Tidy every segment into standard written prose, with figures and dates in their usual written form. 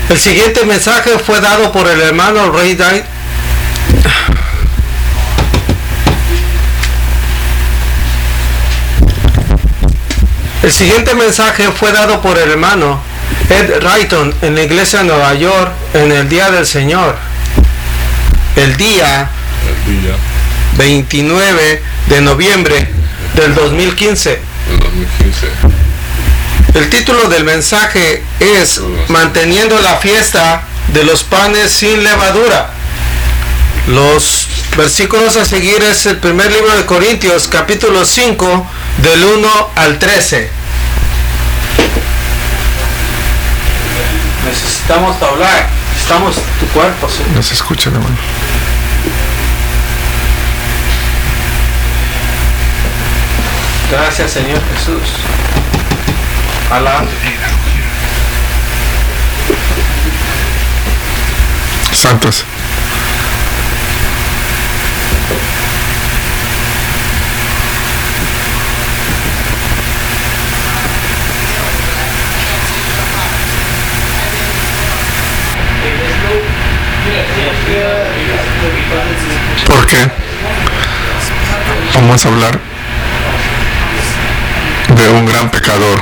El siguiente mensaje fue dado por el hermano Ray Dye. El siguiente mensaje fue dado por el hermano Ed Wrighton en la iglesia de Nueva York en el Día del Señor. El día 29 de noviembre del 2015. El título del mensaje es Manteniendo la fiesta de los panes sin levadura. Los versículos a seguir es el primer libro de Corintios, capítulo 5, del 1 al 13. Necesitamos hablar, necesitamos tu cuerpo. ¿Sí? No se escucha, hermano. Gracias, Señor Jesús. Alá. Santos. ¿Por qué? Vamos a hablar de un gran pecador.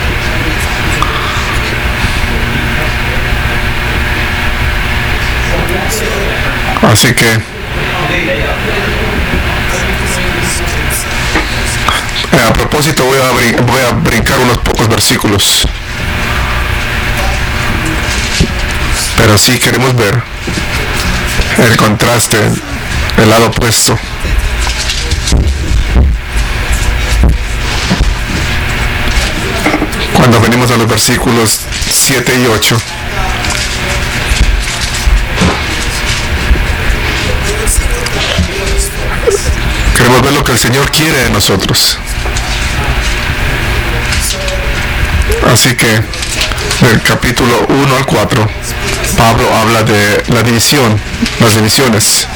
Así que a propósito voy a brincar unos pocos versículos, pero sí queremos ver el contraste, el lado opuesto. Cuando venimos a los versículos 7 y 8, queremos ver lo que el Señor quiere de nosotros. Así que del capítulo 1 al 4, Pablo habla de la división, las divisiones.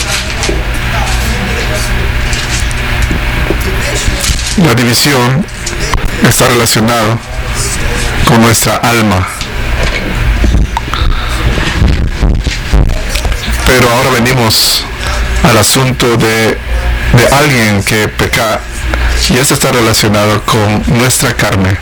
La división está relacionada con nuestra alma. Pero ahora venimos al asunto de alguien que peca, y esto está relacionado con nuestra carne.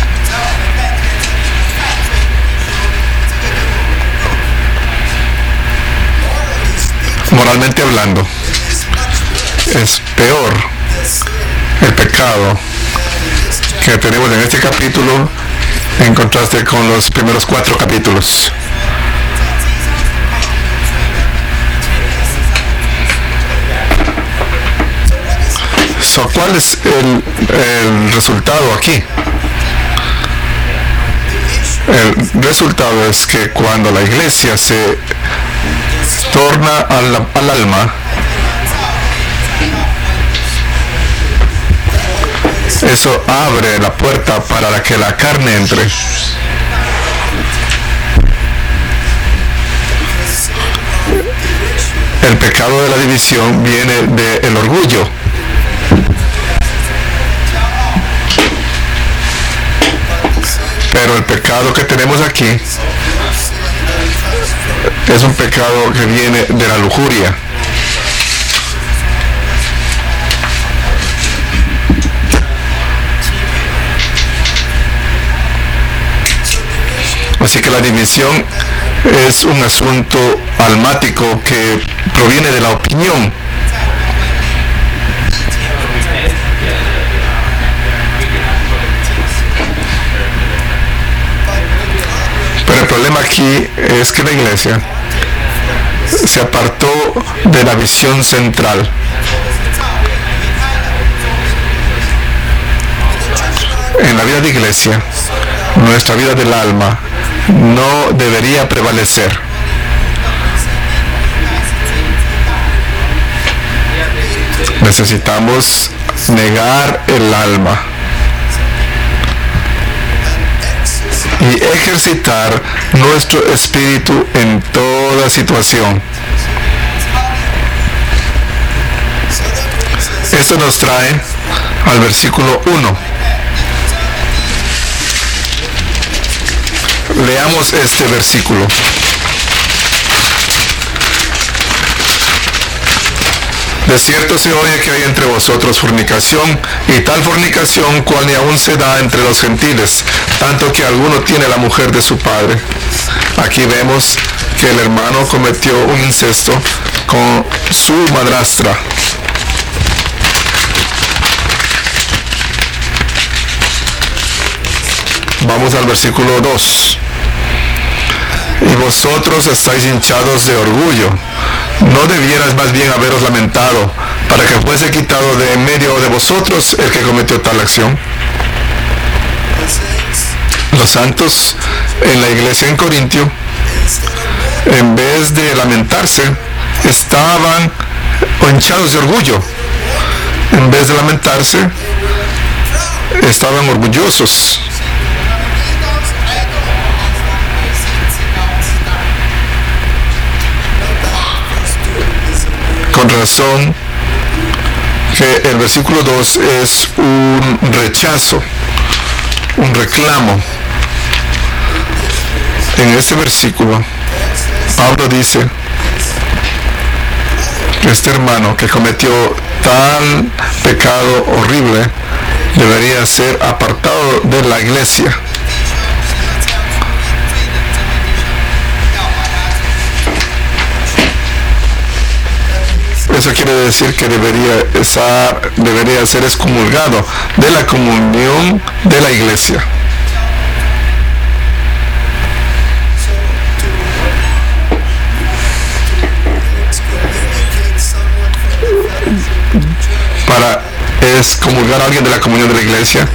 Moralmente hablando, es peor el pecado que tenemos en este capítulo en contraste con los primeros 4 capítulos. ¿Cuál es el resultado aquí? El resultado es que cuando la iglesia se torna al alma, eso abre la puerta para que la carne entre. El pecado de la división viene del orgullo. Pero el pecado que tenemos aquí es un pecado que viene de la lujuria. Así que la división es un asunto almático que proviene de la opinión. Pero el problema aquí es que la iglesia se apartó de la visión central. En la vida de iglesia, nuestra vida del alma no debería prevalecer. Necesitamos negar el alma y ejercitar nuestro espíritu en toda situación. Esto nos trae al versículo 1. Leamos este versículo. De cierto se oye que hay entre vosotros fornicación, y tal fornicación cual ni aún se da entre los gentiles, tanto que alguno tiene la mujer de su padre. Aquí vemos que el hermano cometió un incesto con su madrastra. Vamos al versículo 2. Y vosotros estáis hinchados de orgullo. ¿No debieras más bien haberos lamentado para que fuese quitado de en medio de vosotros el que cometió tal acción? Los santos en la iglesia en Corintio, en vez de lamentarse, estaban hinchados de orgullo. En vez de lamentarse, estaban orgullosos. Con razón que el versículo 2 es un rechazo, un reclamo. En este versículo, Pablo dice que este hermano que cometió tal pecado horrible debería ser apartado de la iglesia. Eso quiere decir que debería ser excomulgado de la comunión de la iglesia. Para excomulgar a alguien de la comunión de la iglesia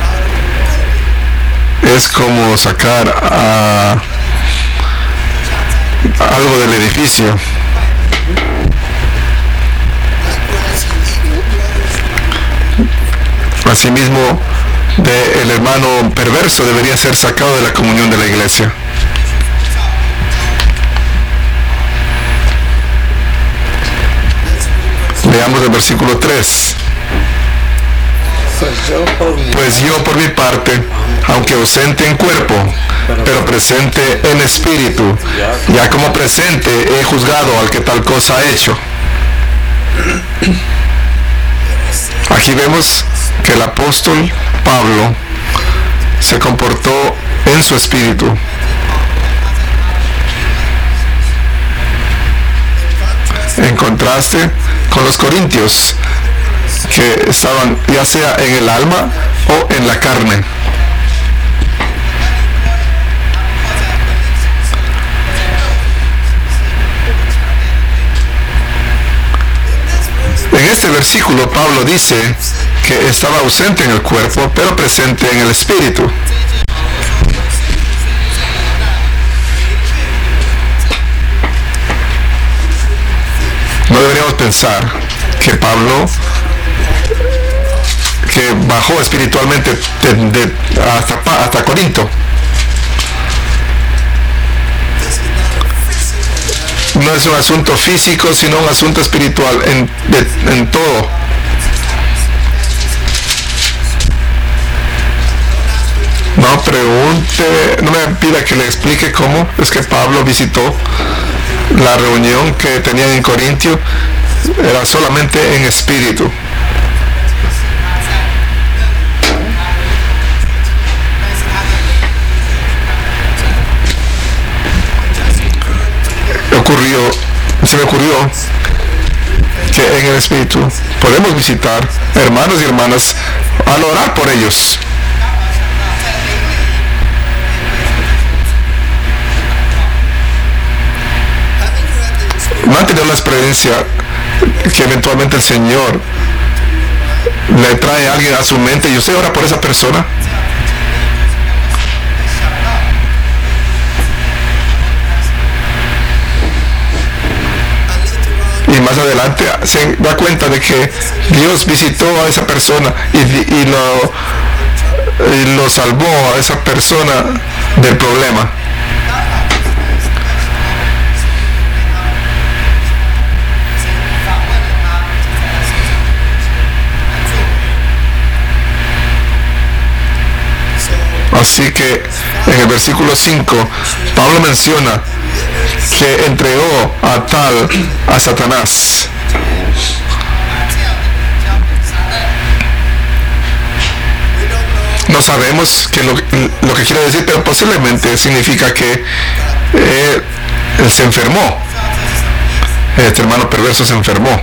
es como sacar algo del edificio. Asimismo, el hermano perverso debería ser sacado de la comunión de la iglesia. Leamos el versículo 3. Pues yo por mi parte, aunque ausente en cuerpo, pero presente en espíritu, ya como presente he juzgado al que tal cosa ha hecho. Aquí vemos que el apóstol Pablo se comportó en su espíritu. En contraste con los corintios, que estaban ya sea en el alma o en la carne. En este versículo Pablo dice que estaba ausente en el cuerpo, pero presente en el espíritu. No deberíamos pensar que Pablo, que bajó espiritualmente hasta Corinto, no es un asunto físico, sino un asunto espiritual en todo. No me pida que le explique cómo es que Pablo visitó la reunión que tenían en Corintio. Era solamente en espíritu. Se me ocurrió que en el espíritu podemos visitar hermanos y hermanas al orar por ellos. ¿No han tenido la experiencia que eventualmente el Señor le trae a alguien a su mente y usted ora por esa persona? Y más adelante se da cuenta de que Dios visitó a esa persona y lo salvó a esa persona del problema. Así que en el versículo 5, Pablo menciona que entregó a Satanás. No sabemos lo que quiere decir, pero posiblemente significa que él se enfermó. Este hermano perverso se enfermó.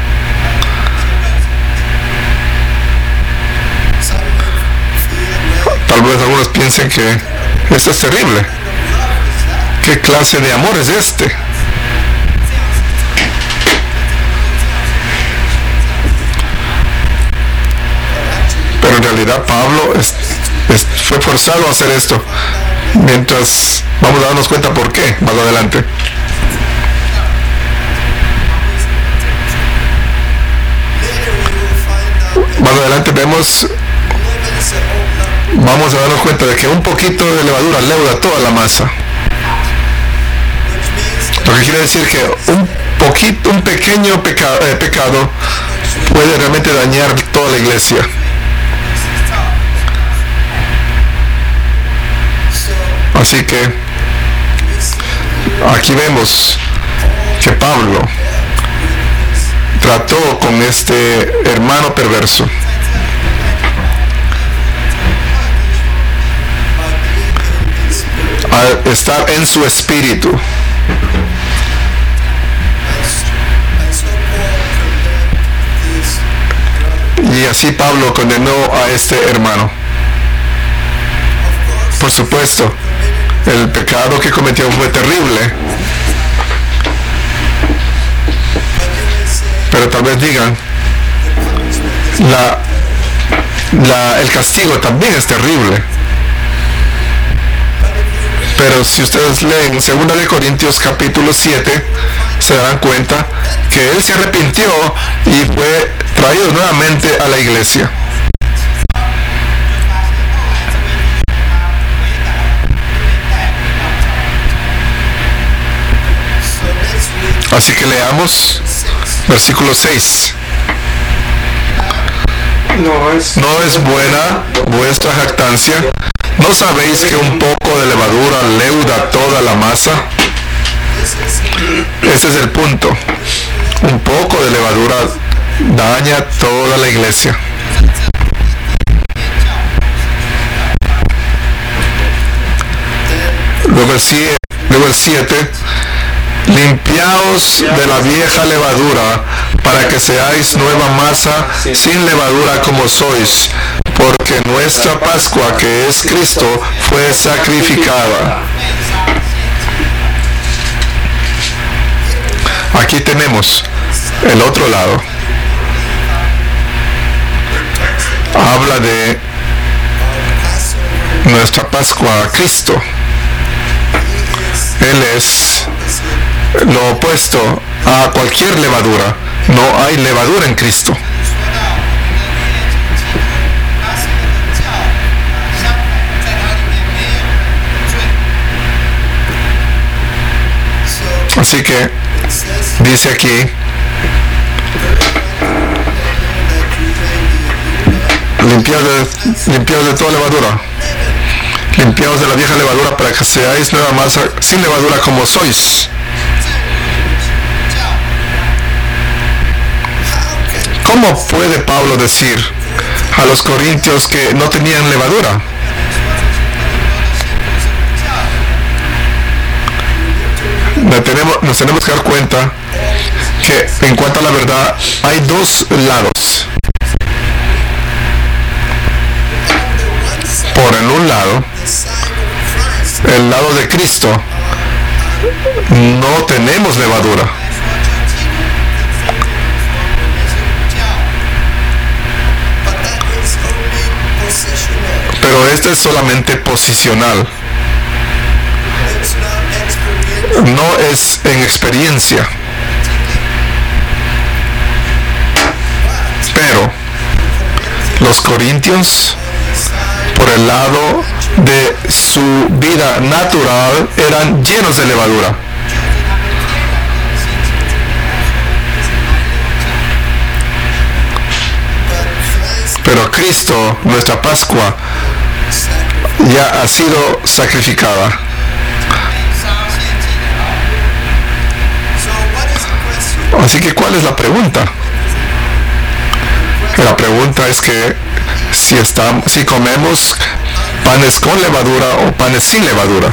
Tal vez algunos piensen que esto es terrible. ¿Qué clase de amor es este? Pero en realidad Pablo fue forzado a hacer esto. Mientras vamos a darnos cuenta por qué más adelante. Más adelante vamos a darnos cuenta de que un poquito de levadura leuda toda la masa. Lo que quiere decir que un pequeño pecado puede realmente dañar toda la iglesia. Así que aquí vemos que Pablo trató con este hermano perverso. Al estar en su espíritu. Y así Pablo condenó a este hermano. Por supuesto, el pecado que cometió fue terrible. Pero tal vez digan, el castigo también es terrible. Pero si ustedes leen 2 de Corintios capítulo 7, se darán cuenta que él se arrepintió y fue traído nuevamente a la iglesia. Así que leamos versículo 6. No es buena vuestra jactancia. ¿No sabéis que un poco de levadura leuda toda la masa? Ese es el punto. Un poco de levadura daña toda la iglesia. Luego el 7. Limpiaos de la vieja levadura, para que seáis nueva masa, sin levadura como sois, porque nuestra Pascua, que es Cristo, fue sacrificada. Aquí tenemos el otro lado. Habla de nuestra Pascua, Cristo. Él es lo opuesto a cualquier levadura. No hay levadura en Cristo. Así que dice aquí, limpiaos de toda levadura, limpiaos de la vieja levadura, para que seáis nueva masa, sin levadura como sois. ¿Cómo puede Pablo decir a los corintios que no tenían levadura? Nos tenemos que dar cuenta que en cuanto a la verdad hay dos lados. Por en un lado, el lado de Cristo, no tenemos levadura. Pero este es solamente posicional. No es en experiencia. Pero los corintios, por el lado de su vida natural, eran llenos de levadura. Pero Cristo, nuestra Pascua, ya ha sido sacrificada. Así que, ¿cuál es la pregunta? La pregunta es que si comemos panes con levadura o panes sin levadura.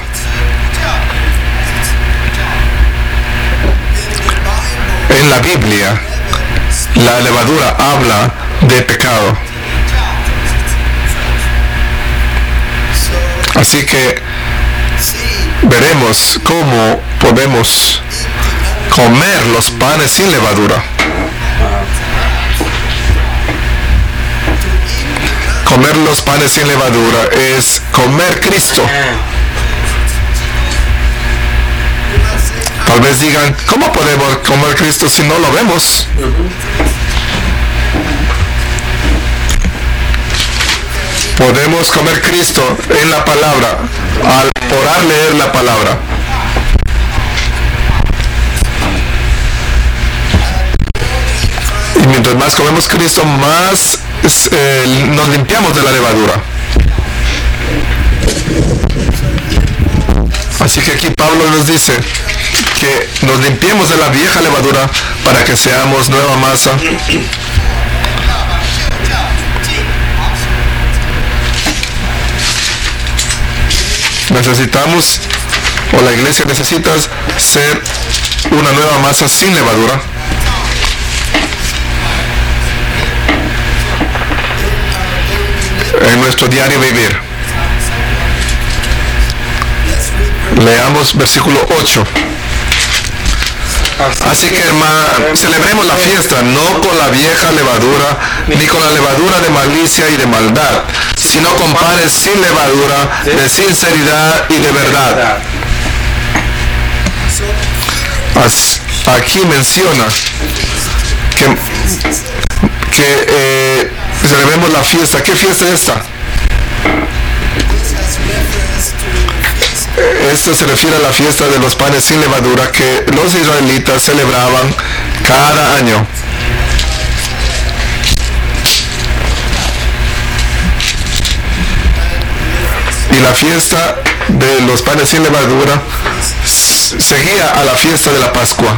En la Biblia, la levadura habla de pecado. Así que veremos cómo podemos comer los panes sin levadura. Comer los panes sin levadura es comer Cristo. Tal vez digan, ¿cómo podemos comer Cristo si no lo vemos? Podemos comer Cristo en la palabra, al orar, leer la palabra. Y mientras más comemos Cristo, más nos limpiamos de la levadura. Así que aquí Pablo nos dice que nos limpiemos de la vieja levadura para que seamos nueva masa. Necesitamos, o la iglesia necesita ser una nueva masa sin levadura. En nuestro diario vivir. Leamos versículo 8. Así que, hermanos, celebremos la fiesta no con la vieja levadura, ni con la levadura de malicia y de maldad, sino con panes sin levadura, de sinceridad y de verdad. Aquí menciona que celebremos la fiesta. ¿Qué fiesta es esta? Esto se refiere a la fiesta de los panes sin levadura que los israelitas celebraban cada año. Y la fiesta de los panes sin levadura seguía a la fiesta de la Pascua.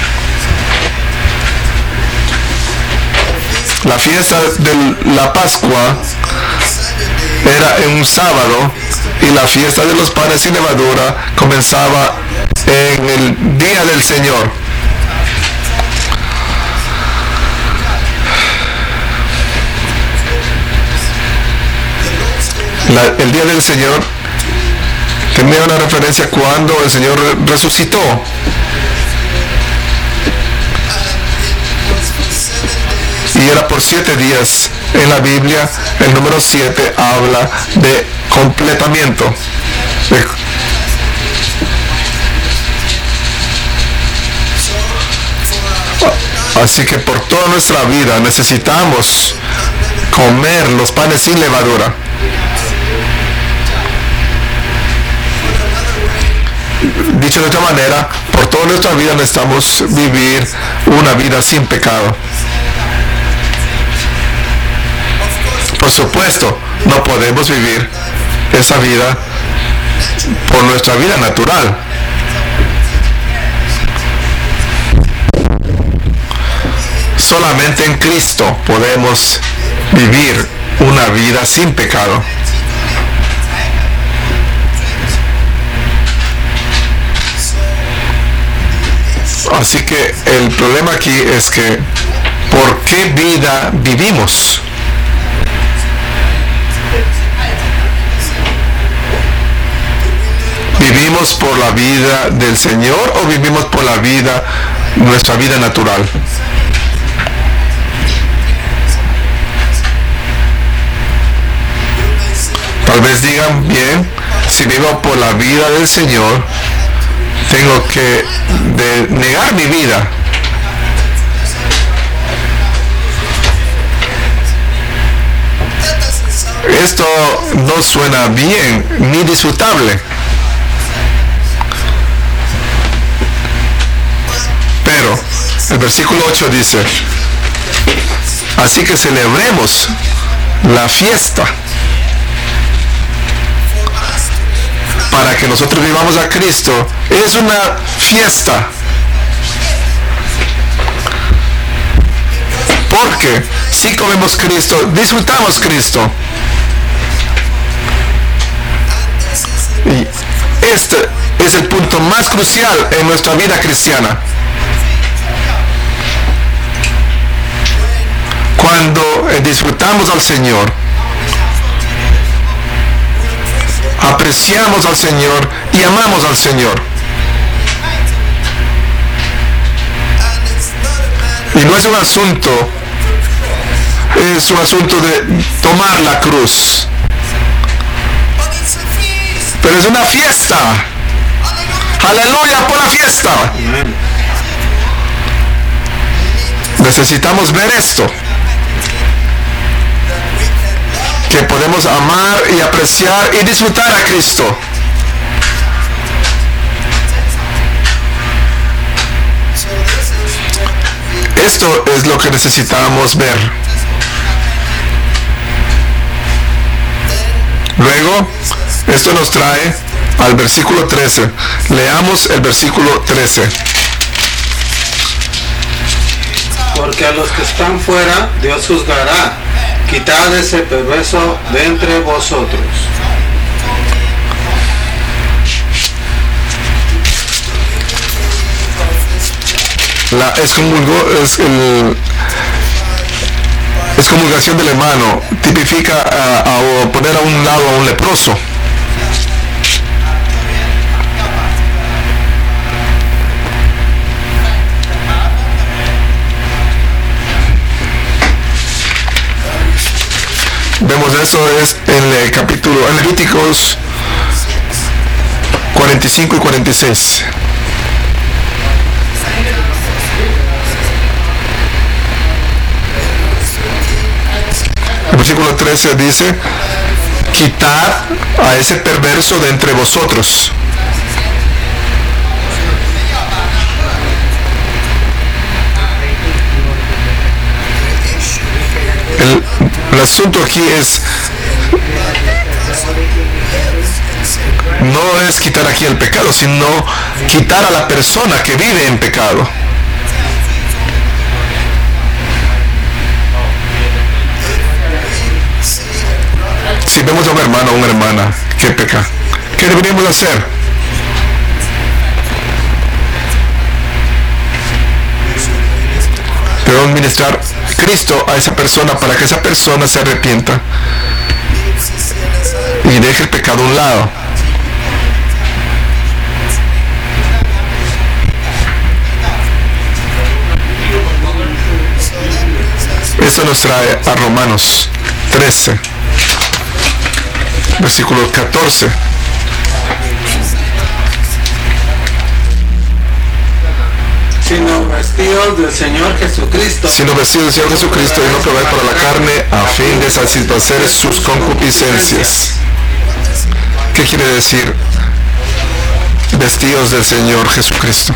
La fiesta de la Pascua era en un sábado y la fiesta de los panes sin levadura comenzaba en el día del Señor. El día del Señor tenía una referencia cuando el Señor resucitó. Y era por 7 días. En la Biblia, el número 7 habla de completamiento. Así que por toda nuestra vida necesitamos comer los panes sin levadura. Dicho de otra manera, por toda nuestra vida necesitamos vivir una vida sin pecado. Por supuesto, no podemos vivir esa vida por nuestra vida natural. Solamente en Cristo podemos vivir una vida sin pecado. Así que el problema aquí es que ¿por qué vida vivimos? ¿Vivimos por la vida del Señor o vivimos por la vida, nuestra vida natural? Tal vez digan, bien, si vivo por la vida del Señor, tengo que negar mi vida. Esto no suena bien ni disfrutable. Pero el versículo 8 dice, así que celebremos la fiesta para que nosotros vivamos a Cristo es una fiesta. Porque si comemos Cristo, disfrutamos Cristo. Y este es el punto más crucial en nuestra vida cristiana. Cuando disfrutamos al Señor, apreciamos al Señor y amamos al Señor. Y no es un asunto de tomar la cruz, pero es una fiesta. Aleluya por la fiesta. Necesitamos ver esto, que podemos amar y apreciar y disfrutar a Cristo. Esto es lo que necesitamos ver. Luego, esto nos trae al versículo 13. Leamos el versículo 13. Porque a los que están fuera, Dios juzgará. Quitad ese perverso de entre vosotros. La excomulgación del hermano tipifica a poner a un lado a un leproso. Vemos eso es en el capítulo, en Levíticos 45 y 46. El versículo 13 dice: quitad a ese perverso de entre vosotros. El asunto aquí no es quitar aquí el pecado, sino quitar a la persona que vive en pecado. Si vemos a un hermano o una hermana que peca, ¿qué deberíamos hacer? Debemos ministrar Cristo a esa persona para que esa persona se arrepienta y deje el pecado a un lado. Esto nos trae a Romanos 13, versículo 14. Sino vestidos del Señor Jesucristo. Sino vestidos del Señor Jesucristo y no proveer para la carne a fin de satisfacer sus concupiscencias. ¿Qué quiere decir vestidos del Señor Jesucristo?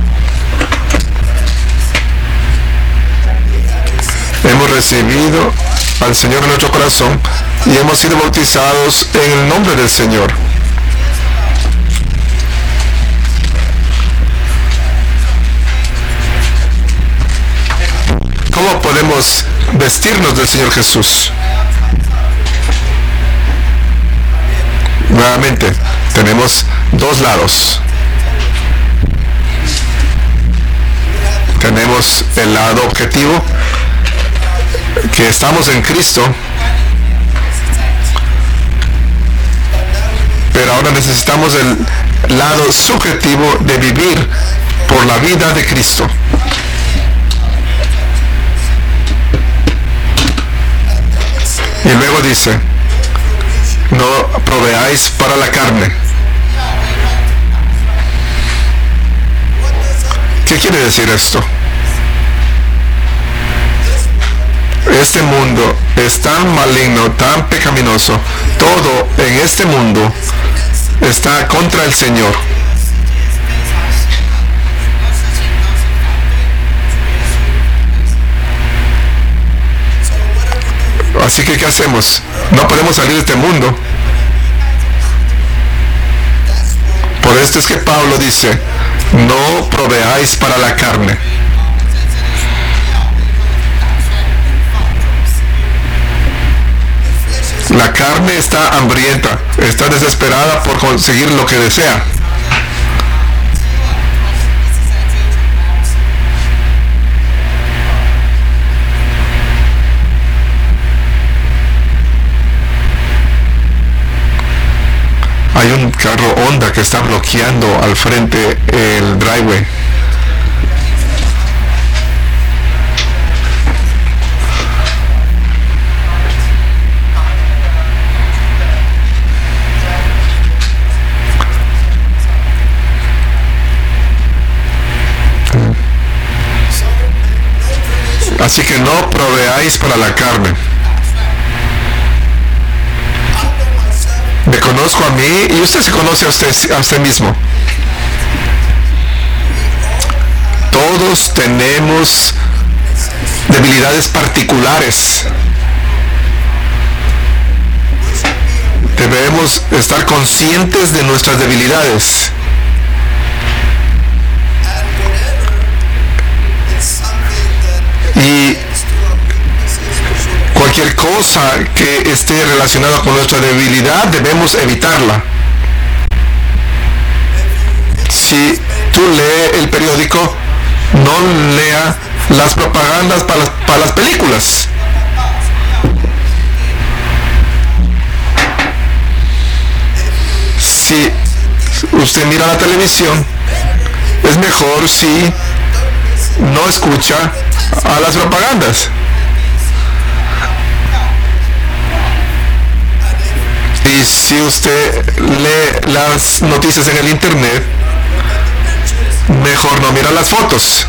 Hemos recibido al Señor en nuestro corazón y hemos sido bautizados en el nombre del Señor. ¿Cómo podemos vestirnos del Señor Jesús? Nuevamente, tenemos dos lados. Tenemos el lado objetivo, que estamos en Cristo, pero ahora necesitamos el lado subjetivo de vivir por la vida de Cristo. Y luego dice: no proveáis para la carne. ¿Qué quiere decir esto? Este mundo es tan maligno, tan pecaminoso. Todo en este mundo está contra el Señor. Así que, ¿qué hacemos? No podemos salir de este mundo. Por esto es que Pablo dice, no proveáis para la carne. La carne está hambrienta, está desesperada por conseguir lo que desea. Hay un carro Honda que está bloqueando al frente el driveway. Así que no proveáis para la carne. Me conozco a mí y usted se conoce a usted mismo. Todos tenemos debilidades particulares. Debemos estar conscientes de nuestras debilidades. Y cualquier cosa que esté relacionada con nuestra debilidad debemos evitarla. Si tú lees el periódico, no lea las propagandas para las películas. Si usted mira la televisión, es mejor si no escucha a las propagandas. Y si usted lee las noticias en el internet, mejor no mira las fotos.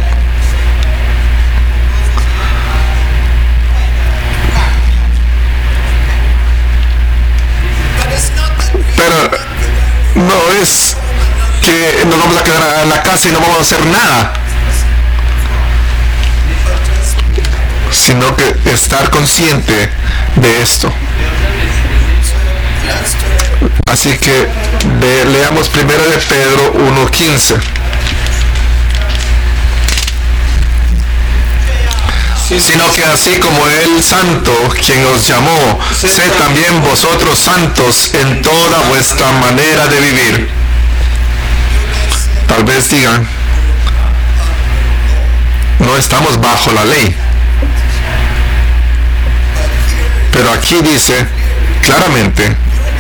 Pero no es que nos vamos a quedar en la casa y no vamos a hacer nada, sino que estar consciente de esto. Así que leamos primero de Pedro 1:15. Sino que así como el santo, quien os llamó, sed también vosotros santos en toda vuestra manera de vivir. Tal vez digan, no estamos bajo la ley. Pero aquí dice claramente,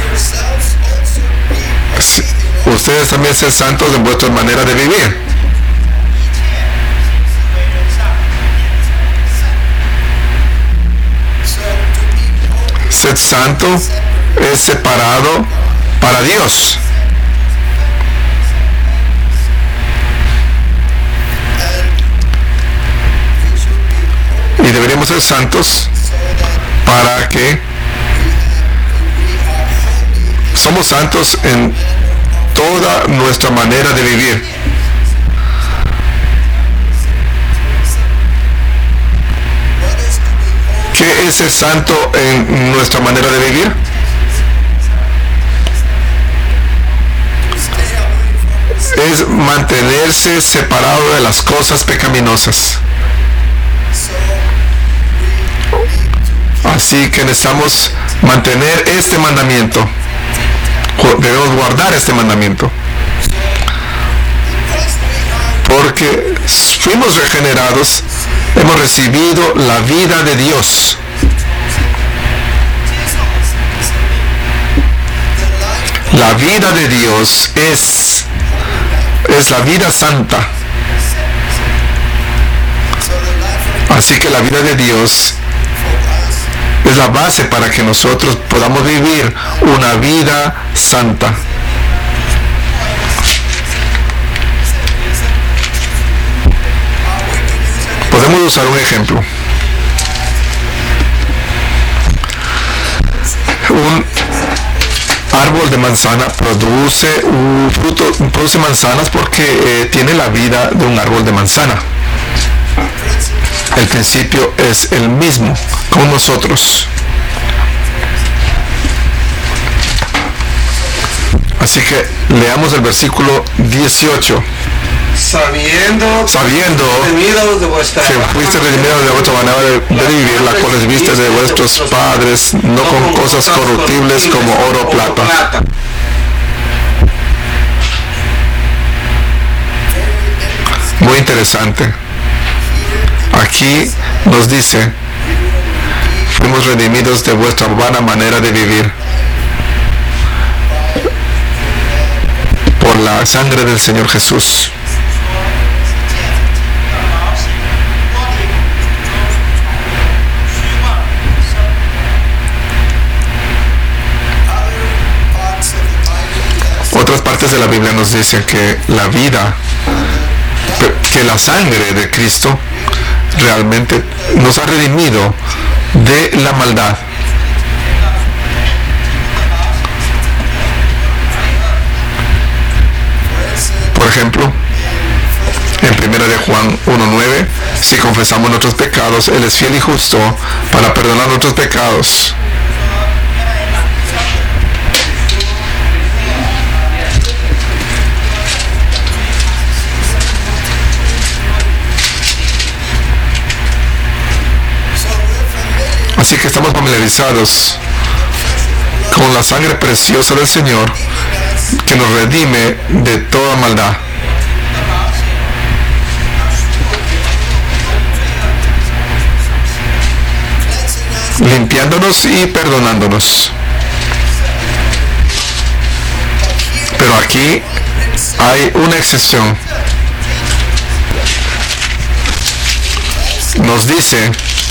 ustedes también sed santos en vuestra manera de vivir. Sed santo es separado para Dios. Y deberíamos ser santos para que somos santos en toda nuestra manera de vivir. ¿Qué es ser santo en nuestra manera de vivir? Es mantenerse separado de las cosas pecaminosas. Así que necesitamos mantener este mandamiento. Debemos guardar este mandamiento. Porque fuimos regenerados, hemos recibido la vida de Dios. La vida de Dios es la vida santa. Así que la vida de Dios es la base para que nosotros podamos vivir una vida santa. Podemos usar un ejemplo. Un árbol de manzana produce un fruto, produce manzanas porque tiene la vida de un árbol de manzana. El principio es el mismo con nosotros. Así que leamos el versículo 18. Sabiendo redimidos de vuestra que fuiste redimidos de vuestra manera de vivir, la cual recibiste de vuestros padres, no con cosas corruptibles como oro o plata. Muy interesante. Aquí nos dice, fuimos redimidos de vuestra vana manera de vivir por la sangre del Señor Jesús. Otras partes de la Biblia nos dicen que la vida, que la sangre de Cristo realmente nos ha redimido de la maldad. Por ejemplo, en 1 de Juan 1:9, si confesamos nuestros pecados, Él es fiel y justo para perdonar nuestros pecados. Así que estamos familiarizados con la sangre preciosa del Señor que nos redime de toda maldad. Limpiándonos y perdonándonos. Pero aquí hay una excepción. Nos dice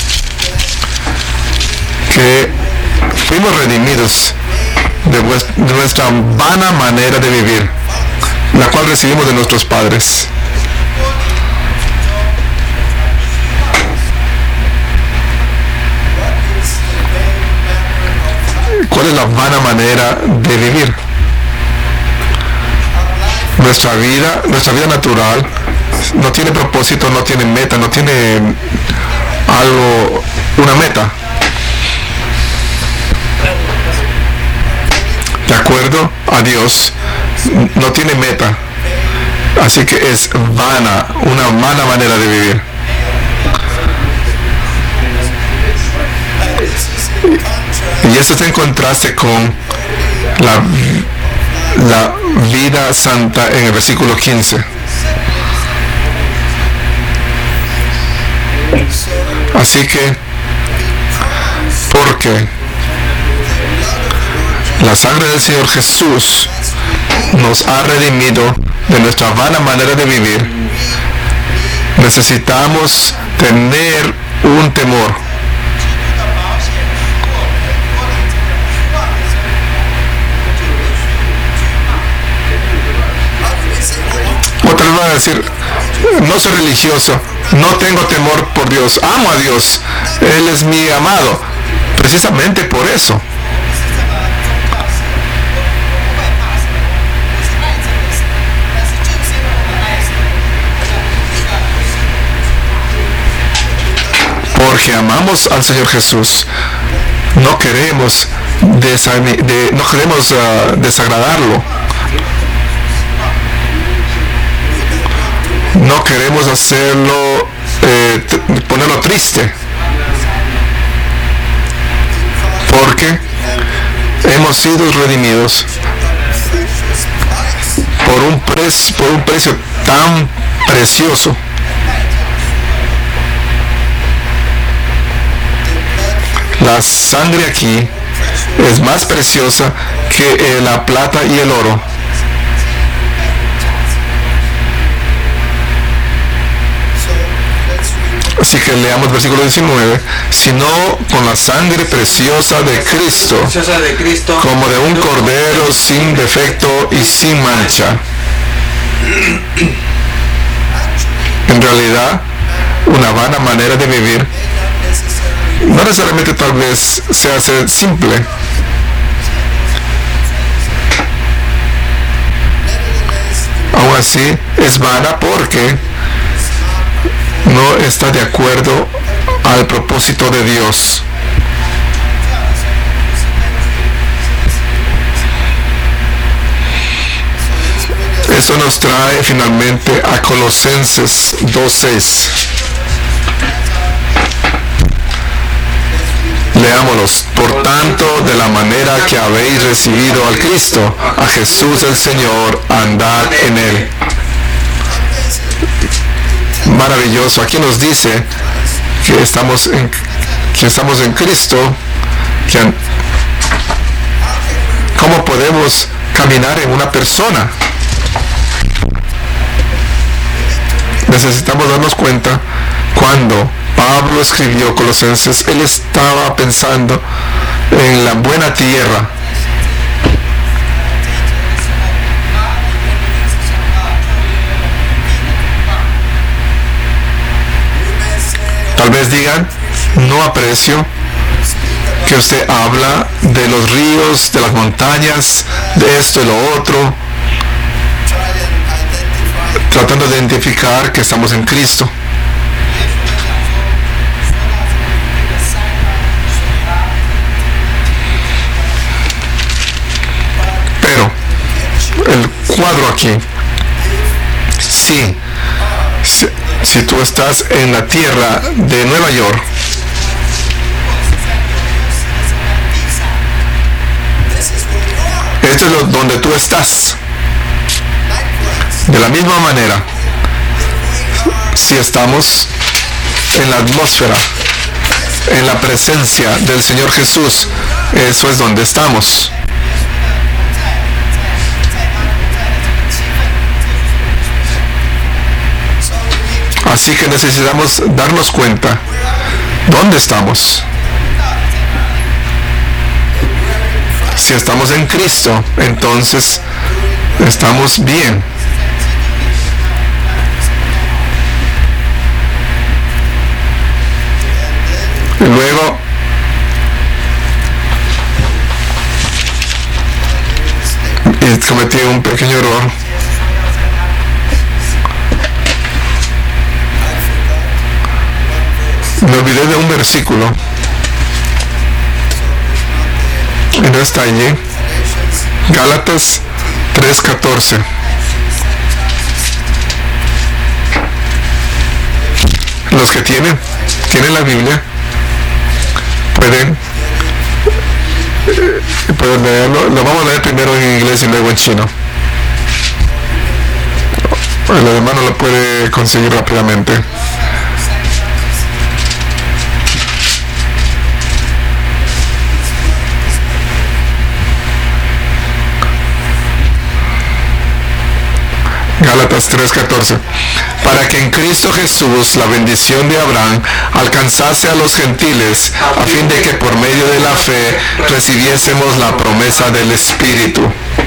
que fuimos redimidos de nuestra vana manera de vivir, la cual recibimos de nuestros padres. ¿Cuál es la vana manera de vivir? Nuestra vida natural no tiene propósito, no tiene meta, no tiene una meta. De acuerdo a Dios, no tiene meta. Así que es vana, una mala manera de vivir. Y eso está en contraste con la vida santa en el versículo 15. Así que, porque la sangre del Señor Jesús nos ha redimido de nuestra vana manera de vivir, necesitamos tener un temor. Otra vez van a decir, no soy religioso, no tengo temor por Dios, amo a Dios, Él es mi amado. Precisamente por eso. Porque amamos al Señor Jesús, no queremos desagradarlo, no queremos hacerlo, ponerlo triste, porque hemos sido redimidos por un precio tan precioso. La sangre aquí es más preciosa que la plata y el oro. Así que leamos versículo 19. Sino con la sangre preciosa de Cristo, como de un cordero sin defecto y sin mancha. En realidad, una vana manera de vivir no necesariamente tal vez se hace simple. Aún así es vana porque no está de acuerdo al propósito de Dios. Esto nos trae finalmente a Colosenses 2:6. Leámoslos. Por tanto, de la manera que habéis recibido al Cristo, a Jesús el Señor, andad en él. Maravilloso. Aquí nos dice que estamos en Cristo. ¿Cómo podemos caminar en una persona? Necesitamos darnos cuenta, cuando Pablo escribió Colosenses, él estaba pensando en la buena tierra. Tal vez digan, no aprecio que usted habla de los ríos, de las montañas, de esto y lo otro, tratando de identificar que estamos en Cristo. Pero el cuadro aquí, si tú estás en la tierra de Nueva York, esto es donde tú estás. De la misma manera, si estamos en la atmósfera, en la presencia del Señor Jesús, eso es donde estamos. Así que necesitamos darnos cuenta dónde estamos. Si estamos en Cristo, entonces estamos bien. Y luego cometí un pequeño error. Me olvidé de un versículo. Y no está allí. Gálatas 3:14. Los que tienen la Biblia pueden leerlo. Lo vamos a leer primero en inglés y luego en chino. El hermano lo puede conseguir rápidamente. Gálatas 3:14. Para que en Cristo Jesús la bendición de Abraham alcanzase a los gentiles, a fin de que por medio de la fe recibiésemos la promesa del Espíritu.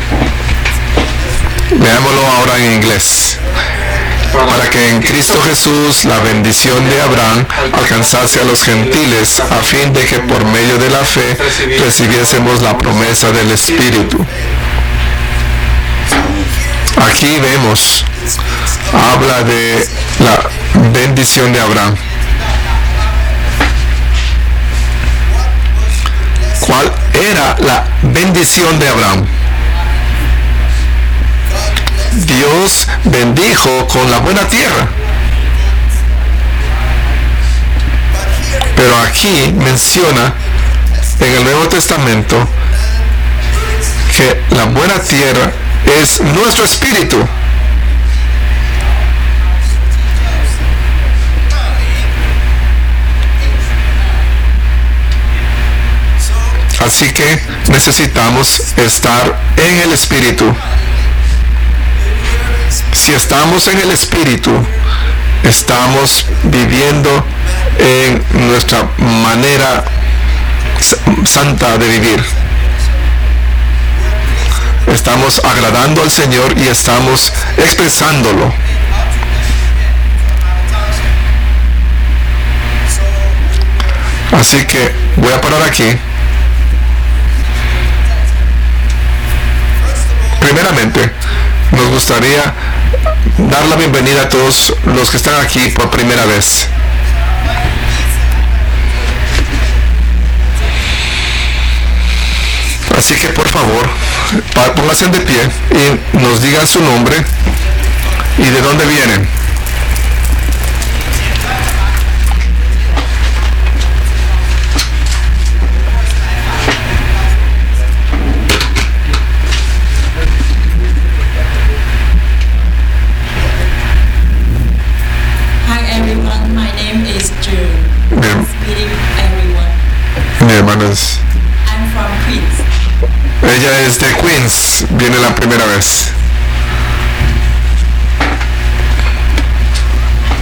Veámoslo ahora en inglés. Para que en Cristo Jesús la bendición de Abraham alcanzase a los gentiles, a fin de que por medio de la fe recibiésemos la promesa del Espíritu. Aquí vemos, habla de la bendición de Abraham. ¿Cuál era la bendición de Abraham? Dios bendijo con la buena tierra. Pero aquí menciona en el Nuevo Testamento que la buena tierra es nuestro espíritu. Así que necesitamos estar en el espíritu. Si estamos en el espíritu, estamos viviendo en nuestra manera santa de vivir. Estamos agradando al Señor y estamos expresándolo. Así que voy a parar aquí. Primeramente, nos gustaría dar la bienvenida a todos los que están aquí por primera vez. Así que por favor, pónganse de pie y nos digan su nombre y de dónde vienen. Mi hermana es... I'm from Queens. Ella es de Queens, viene la primera vez.